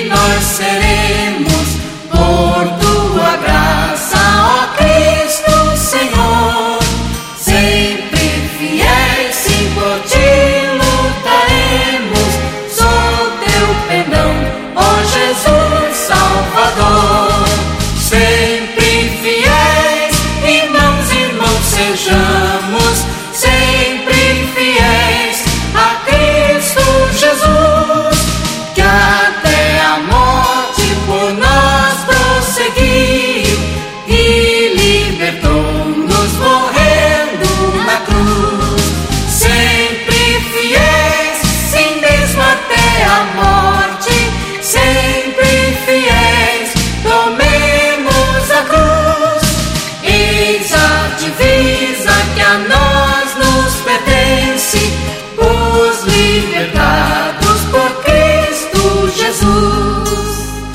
nós seremos por tua graça, ó Cristo Senhor, sempre fiéis, sim, por ti lutaremos, sob teu perdão, ó Jesus Salvador. Sempre fiéis, irmãos, sejamos sempre fiéis a Cristo Jesus, que até a morte por nós prosseguiu e libertou-nos morrendo na cruz. Sempre fiéis, sim, mesmo até a morte, sempre fiéis, tomemos a cruz. Eis a divisa que a nós nos pertence, os libertados por Cristo Jesus.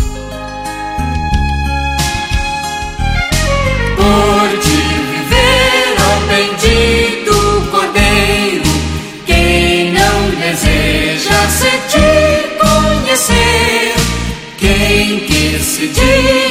Por te viver, ó bendito Cordeiro, quem não deseja se te conhecer, quem que se diz